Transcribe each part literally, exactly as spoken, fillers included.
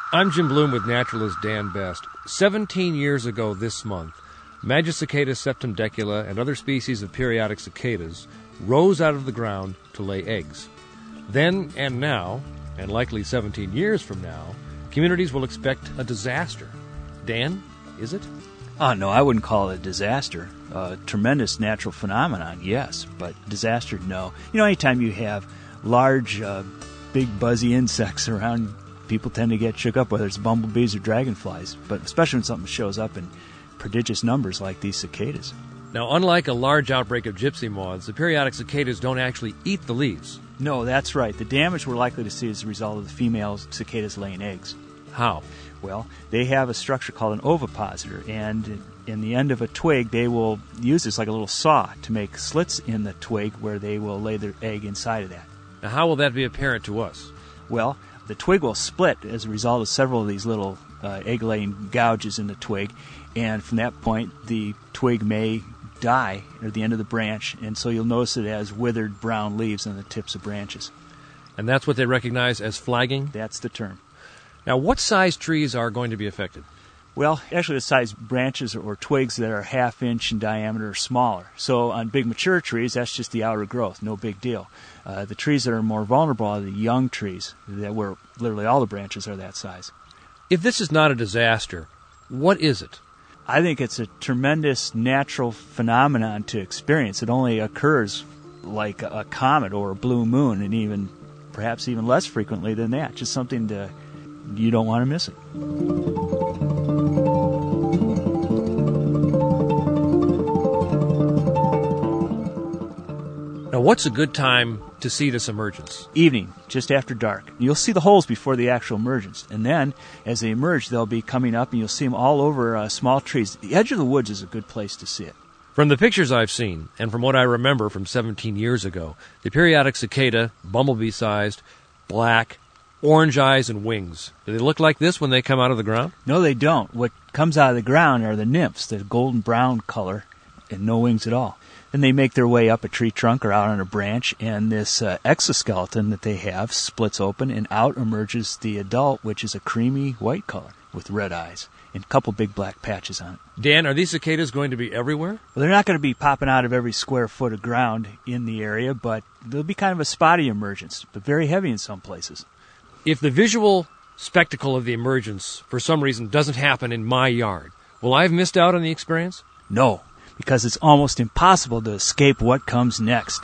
I'm Jim Bloom with naturalist Dan Best. Seventeen years ago this month, Magicicada septemdecula and other species of periodic cicadas rose out of the ground to lay eggs. Then and now, and likely seventeen years from now, communities will expect a disaster. Dan, is it? Oh, no, I wouldn't call it a disaster. A tremendous natural phenomenon, yes, but disaster, no. You know, anytime you have large, uh, big, buzzy insects around, people tend to get shook up, whether it's bumblebees or dragonflies, but especially when something shows up in prodigious numbers like these cicadas. Now, unlike a large outbreak of gypsy moths, the periodic cicadas don't actually eat the leaves. No, that's right. The damage we're likely to see is a result of the female cicadas laying eggs. How? Well, they have a structure called an ovipositor, and in the end of a twig, they will use this like a little saw to make slits in the twig where they will lay their egg inside of that. Now, how will that be apparent to us? Well, the twig will split as a result of several of these little uh, egg-laying gouges in the twig, and from that point, the twig may die at the end of the branch, and so you'll notice it has withered brown leaves on the tips of branches. And that's what they recognize as flagging? That's the term. Now, what size trees are going to be affected? Well, actually the size branches or twigs that are half inch in diameter or smaller. So on big mature trees, that's just the outer growth, no big deal. Uh, the trees that are more vulnerable are the young trees, that where literally all the branches are that size. If this is not a disaster, what is it? I think it's a tremendous natural phenomenon to experience. It only occurs like a comet or a blue moon, and even perhaps even less frequently than that. Just something to, you don't want to miss it. Now, what's a good time to see this emergence? Evening, just after dark. You'll see the holes before the actual emergence. And then, as they emerge, they'll be coming up, and you'll see them all over uh, small trees. The edge of the woods is a good place to see it. From the pictures I've seen, and from what I remember from seventeen years ago, the periodic cicada, bumblebee-sized, black, orange eyes and wings. Do they look like this when they come out of the ground? No, they don't. What comes out of the ground are the nymphs, the golden brown color, and no wings at all. Then they make their way up a tree trunk or out on a branch, and this uh, exoskeleton that they have splits open, and out emerges the adult, which is a creamy white color with red eyes and a couple big black patches on it. Dan, are these cicadas going to be everywhere? Well, they're not going to be popping out of every square foot of ground in the area, but they'll be kind of a spotty emergence, but very heavy in some places. If the visual spectacle of the emergence, for some reason, doesn't happen in my yard, will I have missed out on the experience? No, because it's almost impossible to escape what comes next.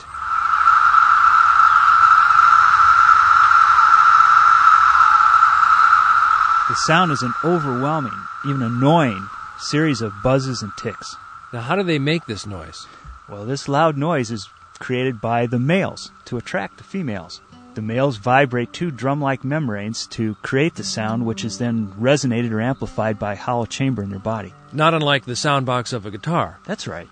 The sound is an overwhelming, even annoying, series of buzzes and ticks. Now, how do they make this noise? Well, this loud noise is created by the males to attract the females. The males vibrate two drum-like membranes to create the sound, which is then resonated or amplified by a hollow chamber in their body. Not unlike the sound box of a guitar. That's right.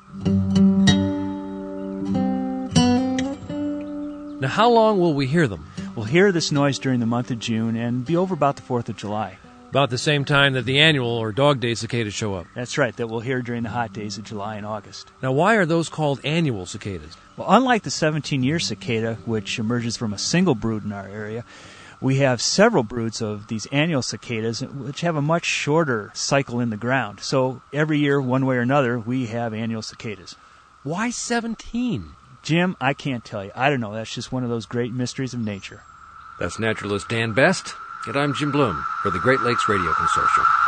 Now, how long will we hear them? We'll hear this noise during the month of June and be over about the fourth of July. About the same time that the annual or dog day cicadas show up. That's right, that we'll hear during the hot days of July and August. Now, why are those called annual cicadas? Well, unlike the seventeen-year cicada, which emerges from a single brood in our area, we have several broods of these annual cicadas, which have a much shorter cycle in the ground. So every year, one way or another, we have annual cicadas. Why seventeen? Jim, I can't tell you. I don't know. That's just one of those great mysteries of nature. That's naturalist Dan Best, and I'm Jim Bloom for the Great Lakes Radio Consortium.